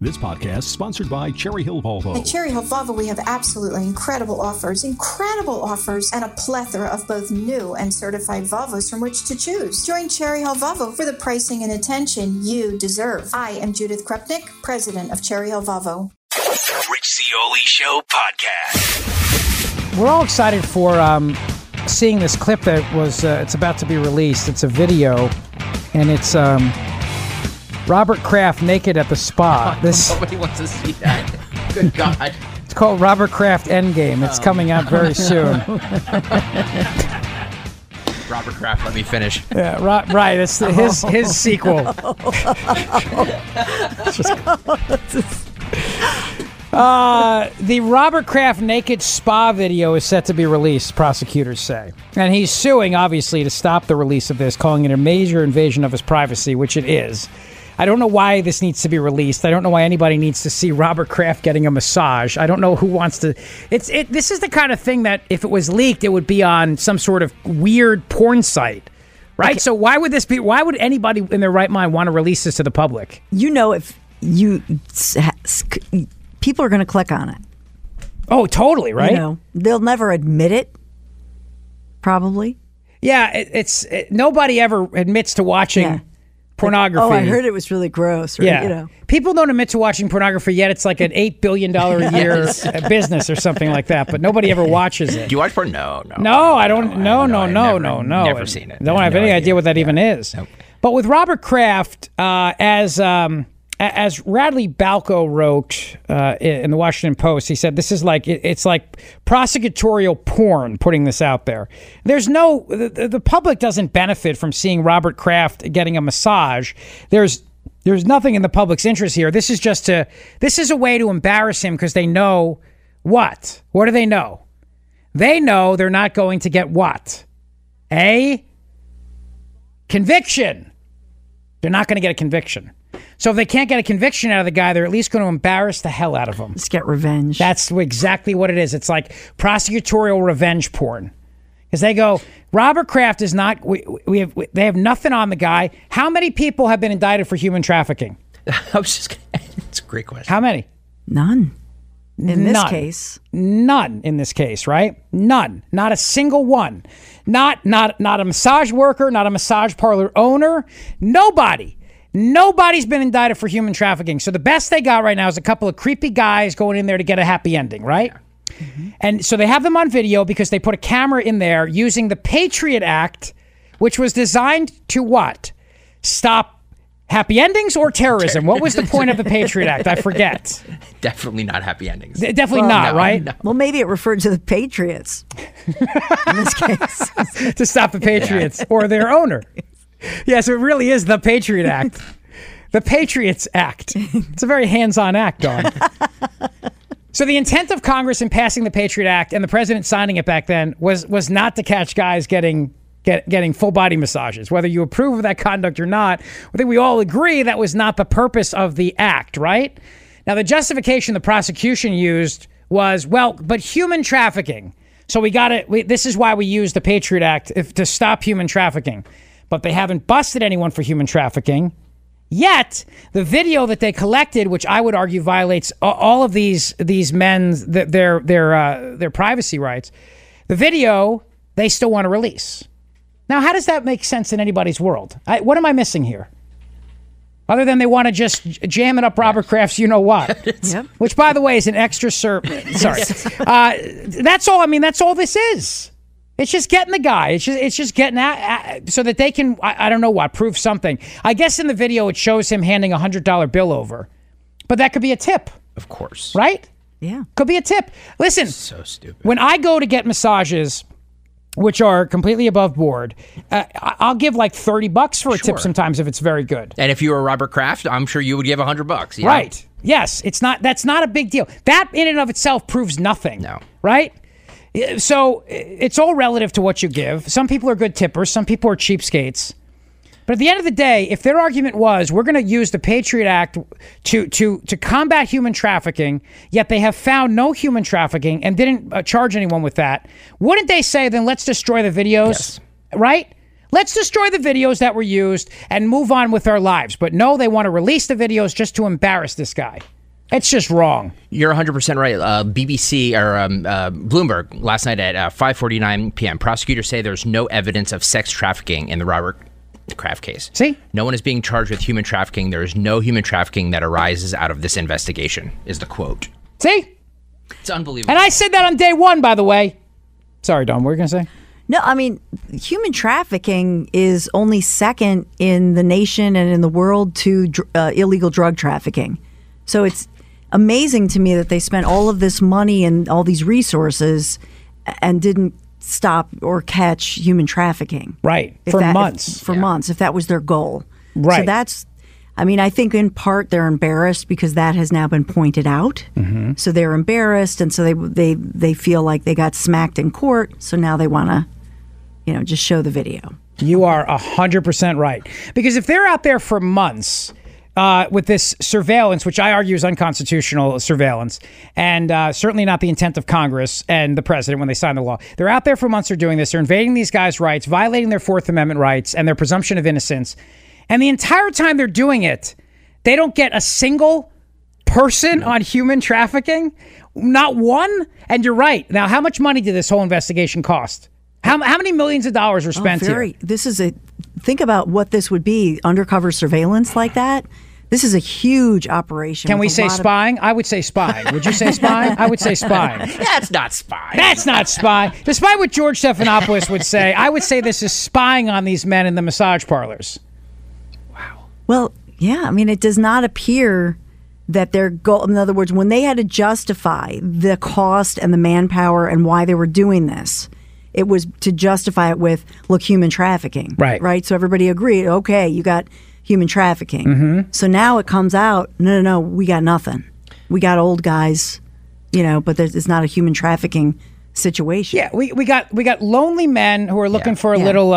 This podcast is sponsored by Cherry Hill Volvo. At Cherry Hill Volvo, we have absolutely incredible offers, and a plethora of both new and certified Volvos from which to choose. Join Cherry Hill Volvo for the pricing and attention you deserve. I am Judith Krupnik, president of Cherry Hill Volvo. The Rich Zeoli Show podcast. We're all excited for seeing this clip that was it's about to be released. It's a video, and it's Robert Kraft naked at the spa. Nobody wants to see that. Good God. It's called Robert Kraft Endgame. It's coming out very soon. Robert Kraft, let me finish. Yeah, right. It's his sequel. The Robert Kraft naked spa video is set to be released, prosecutors say. And he's suing, obviously, to stop the release of this, calling it a major invasion of his privacy, which it is. I don't know why this needs to be released. I don't know why anybody needs to see Robert Kraft getting a massage. I don't know who wants to. This is the kind of thing that if it was leaked, it would be on some sort of weird porn site, right? Okay. So why would this be? Why would anybody in their right mind want to release this to the public? You know, if you people are going to click on it. Oh, totally, right? You know, they'll never admit it. Probably. Yeah, nobody ever admits to watching pornography. Oh, I heard it was really gross. Right? Yeah. You know. People don't admit to watching pornography yet. It's like an $8 billion a year business or something like that, but nobody ever watches it. Do you watch porn? No. No, I don't. No. Never seen it. Don't have any idea what that even is. Nope. But with Robert Kraft, as Radley Balco wrote in the Washington Post, he said this is like it's like prosecutorial porn. Putting this out there, the public doesn't benefit from seeing Robert Kraft getting a massage. There's nothing in the public's interest here. This is a way to embarrass him because they know what? What do they know? They know they're not going to get what? A conviction. They're not going to get a conviction. So if they can't get a conviction out of the guy, they're at least going to embarrass the hell out of him. Just get revenge. That's exactly what it is. It's like prosecutorial revenge porn. Because they go, Robert Kraft is not, they have nothing on the guy. How many people have been indicted for human trafficking? It's a great question. How many? None. In this case. None in this case, right? None. Not a single one. Not a massage worker, not a massage parlor owner. Nobody. Nobody's been indicted for human trafficking. So the best they got right now is a couple of creepy guys going in there to get a happy ending, right? Mm-hmm. And so they have them on video because they put a camera in there using the Patriot Act, which was designed to what? Stop happy endings or terrorism? What was the point of the Patriot Act? I forget. Definitely not happy endings. Definitely not, right? No. Well, maybe it referred to the Patriots in this case. To stop the Patriots or their owner. Yes, it really is the Patriot Act. The Patriots Act. It's a very hands-on act, Dawn. So the intent of Congress in passing the Patriot Act and the president signing it back then was not to catch guys getting full-body massages. Whether you approve of that conduct or not, I think we all agree that was not the purpose of the act, right? Now, the justification the prosecution used was, but human trafficking. So this is why we use the Patriot Act to stop human trafficking. But they haven't busted anyone for human trafficking. Yet, the video that they collected, which I would argue violates all of these men's their privacy rights, the video they still want to release. Now, how does that make sense in anybody's world? What am I missing here? Other than they want to just jam it up Robert Kraft's you-know-what. Yep. Which, by the way, is an extra Sorry. That's all. I mean, that's all this is. It's just getting the guy. It's just getting at so that they can, I don't know what, prove something. I guess in the video it shows him handing a $100 bill over. But that could be a tip. Of course. Right? Yeah. Could be a tip. Listen. So stupid. When I go to get massages, which are completely above board, I'll give like $30 for a tip sometimes if it's very good. And if you were Robert Kraft, I'm sure you would give $100. Yeah? Right. Yes. That's not a big deal. That in and of itself proves nothing. No. Right? So it's all relative to what you give. Some people are good tippers. Some people are cheapskates. But at the end of the day, if their argument was we're going to use the Patriot Act to combat human trafficking, yet they have found no human trafficking and didn't charge anyone with that, wouldn't they say then let's destroy the videos? Yes. Right? Let's destroy the videos that were used and move on with our lives. But no, they want to release the videos just to embarrass this guy. It's just wrong. You're 100% right. BBC or Bloomberg last night at 5:49 p.m. Prosecutors say there's no evidence of sex trafficking in the Robert Kraft case. See? No one is being charged with human trafficking. There is no human trafficking that arises out of this investigation, is the quote. See? It's unbelievable. And I said that on day one, by the way. Sorry, Dawn, what were you going to say? No, I mean, human trafficking is only second in the nation and in the world to illegal drug trafficking. So it's amazing to me that they spent all of this money and all these resources and didn't stop or catch human trafficking. Right. For months. Months, if that was their goal. Right. So that's, I mean, I think in part they're embarrassed because that has now been pointed out. Mm-hmm. So they're embarrassed, and so they feel like they got smacked in court. So now they want to, just show the video. You are 100% right. Because if they're out there for months with this surveillance, which I argue is unconstitutional surveillance, and certainly not the intent of Congress and the president when they signed the law. They're out there for months, they're doing this. They're invading these guys' rights, violating their Fourth Amendment rights and their presumption of innocence. And the entire time they're doing it, they don't get a single person on human trafficking. Not one. And you're right. Now, how much money did this whole investigation cost? How many millions of dollars were spent here? Think about what this would be, undercover surveillance like that. This is a huge operation. Can we say spying? I would say spying. Would you say spying? I would say spying. That's not spying. That's not spying. Despite what George Stephanopoulos would say, I would say this is spying on these men in the massage parlors. Wow. Well, yeah. I mean, it does not appear that their goal, in other words, when they had to justify the cost and the manpower and why they were doing this, it was to justify it with, look, human trafficking. Right. Right. So everybody agreed, okay, you got human trafficking. Mm-hmm. So now it comes out, no, we got nothing. We got old guys, but it's not a human trafficking situation. Yeah, we got lonely men who are looking for a little,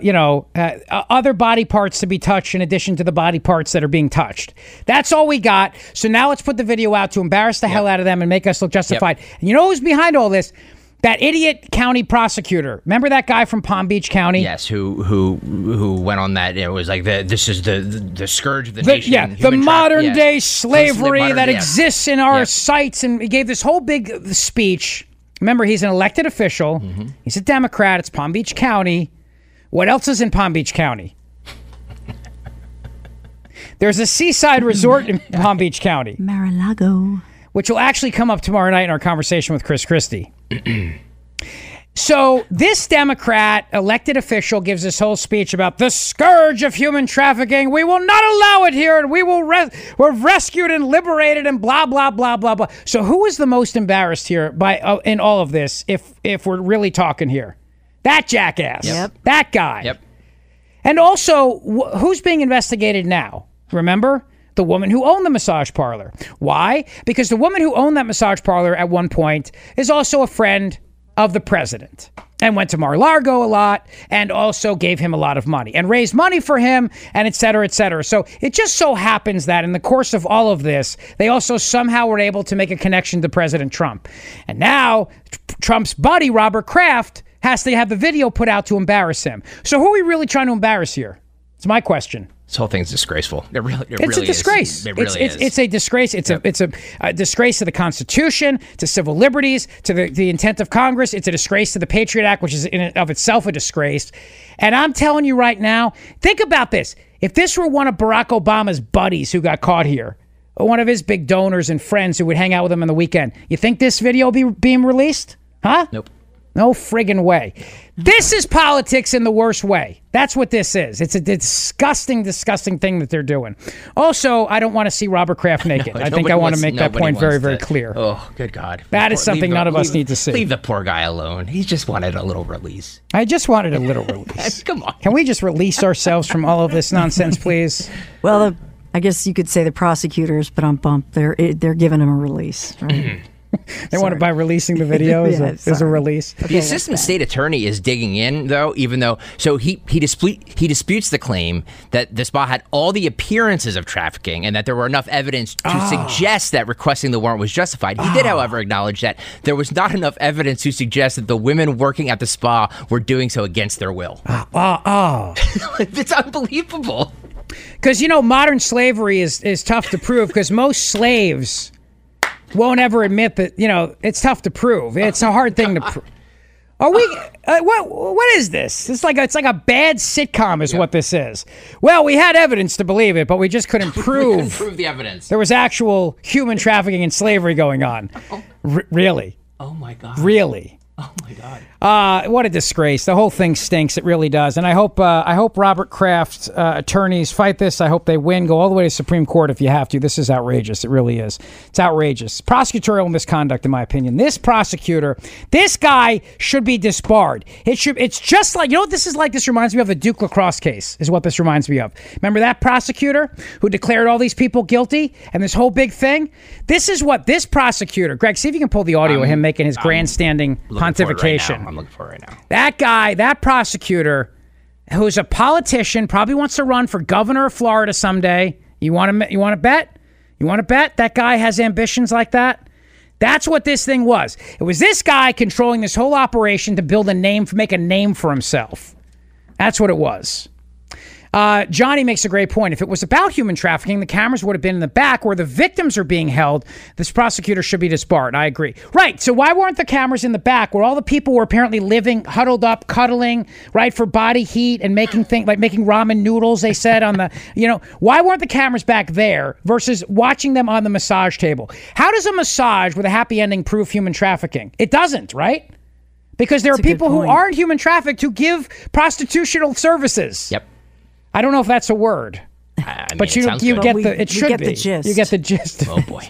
other body parts to be touched in addition to the body parts that are being touched. That's all we got. So now let's put the video out to embarrass the hell out of them and make us look justified. And you know who's behind all this? That idiot county prosecutor. Remember that guy from Palm Beach County? Yes, who went on that. It was like this is the scourge of the nation. Yeah, the modern day slavery that exists in our sights, and he gave this whole big speech. Remember, he's an elected official. Mm-hmm. He's a Democrat. It's Palm Beach County. What else is in Palm Beach County? There's a seaside resort in Palm Beach County. Mar-a-Lago. Which will actually come up tomorrow night in our conversation with Chris Christie. So this Democrat elected official gives this whole speech about the scourge of human trafficking. We will not allow it here, and we're rescued and liberated, and blah blah blah blah blah. So who is the most embarrassed here in all of this? If we're really talking here, that jackass, that guy. Yep. And also, who's being investigated now? Remember? The woman who owned the massage parlor. Why? Because the woman who owned that massage parlor at one point is also a friend of the president and went to Mar-a-Lago a lot and also gave him a lot of money and raised money for him and et cetera, et cetera. So it just so happens that in the course of all of this, they also somehow were able to make a connection to President Trump. And now Trump's buddy, Robert Kraft, has to have the video put out to embarrass him. So who are we really trying to embarrass here? It's my question. This whole thing's disgraceful. It really it's a disgrace. Is. It really is. It's a disgrace. It's a disgrace to the Constitution, to civil liberties, to the intent of Congress. It's a disgrace to the Patriot Act, which is in and of itself a disgrace. And I'm telling you right now, think about this. If this were one of Barack Obama's buddies who got caught here, or one of his big donors and friends who would hang out with him on the weekend, you think this video will be being released? Huh? Nope. No friggin' way. This is politics in the worst way. That's what this is. It's a disgusting, disgusting thing that they're doing. Also, I don't want to see Robert Kraft naked. I think I want to make that point very, very clear. Oh, good God. That is something none of us need to see. Leave the poor guy alone. He just wanted a little release. I just wanted a little release. Come on. Can we just release ourselves from all of this nonsense, please? Well, I guess you could say the prosecutors, but on bump, they're giving him a release. Right? They want it by releasing the video as a release. The assistant state attorney is digging in, though, even though he disputes the claim that the spa had all the appearances of trafficking and that there were enough evidence to suggest that requesting the warrant was justified. He did, however, acknowledge that there was not enough evidence to suggest that the women working at the spa were doing so against their will. It's unbelievable. Because, modern slavery is tough to prove because most slaves won't ever admit that, it's tough to prove. It's a hard thing to prove. Are we? What is this? It's like a bad sitcom, is what this is. Well, we had evidence to believe it, but we just couldn't prove. Prove the evidence. There was actual human trafficking and slavery going on. Really? Oh my God. Really? Oh my God. What a disgrace. The whole thing stinks. It really does. And I hope Robert Kraft's attorneys fight this. I hope they win. Go all the way to Supreme Court if you have to. This is outrageous. It really is. It's outrageous. Prosecutorial misconduct, in my opinion. This prosecutor, this guy should be disbarred. It's just like, what this is like? This reminds me of the Duke Lacrosse case, is what this reminds me of. Remember that prosecutor who declared all these people guilty and this whole big thing? This is what this prosecutor, Greg, see if you can pull the audio of him making his grandstanding pontification. I'm looking for it right now. That guy, that prosecutor, who's a politician, probably wants to run for governor of Florida someday. You want to bet? You want to bet that guy has ambitions like that? That's what this thing was. It was this guy controlling this whole operation to build make a name for himself. That's what it was. Johnny makes a great point. If it was about human trafficking, the cameras would have been in the back where the victims are being held. This prosecutor should be disbarred. I agree. Right. So why weren't the cameras in the back where all the people were apparently living, huddled up, cuddling, right, for body heat and making things like making ramen noodles, they said on the, why weren't the cameras back there versus watching them on the massage table? How does a massage with a happy ending prove human trafficking? It doesn't, right? Because there are people who aren't human trafficked who give prostitutional services. Yep. I don't know if that's a word, but you get the. It should be. The gist. You get the gist. Oh boy.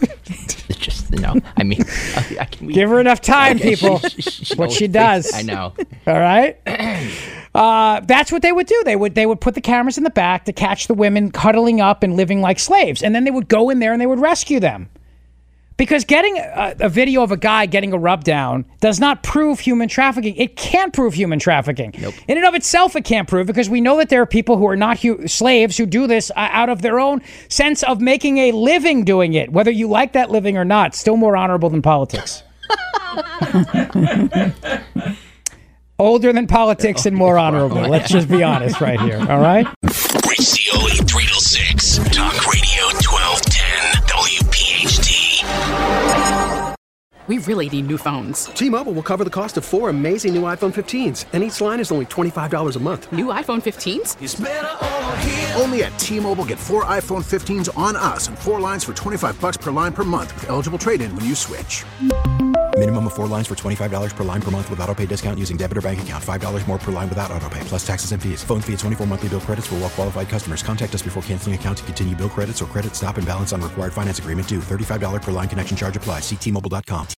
No. I mean, give her enough time, people. What she does. I know. All right. That's what they would do. They would put the cameras in the back to catch the women cuddling up and living like slaves, and then they would go in there and they would rescue them. Because getting a video of a guy getting a rub down does not prove human trafficking. It can't prove human trafficking. Nope. In and of itself, it can't prove, because we know that there are people who are not slaves who do this out of their own sense of making a living doing it. Whether you like that living or not, still more honorable than politics. Older than politics and more honorable. Let's just be honest right here. All right? Rich Cioli, 3 to 6. Talk Radio 1210. WPHT. We really need new phones. T-Mobile will cover the cost of 4 amazing new iPhone 15s, and each line is only $25 a month. New iPhone 15s? It's better over here. Only at T-Mobile, get 4 iPhone 15s on us and 4 lines for $25 per line per month with eligible trade-in when you switch. Minimum of 4 lines for $25 per line per month with autopay discount using debit or bank account. $5 more per line without autopay, plus taxes and fees. Phone fee at 24 monthly bill credits for well-qualified customers. Contact us before canceling account to continue bill credits or credit stop and balance on required finance agreement due. $35 per line connection charge applies. See T-Mobile.com.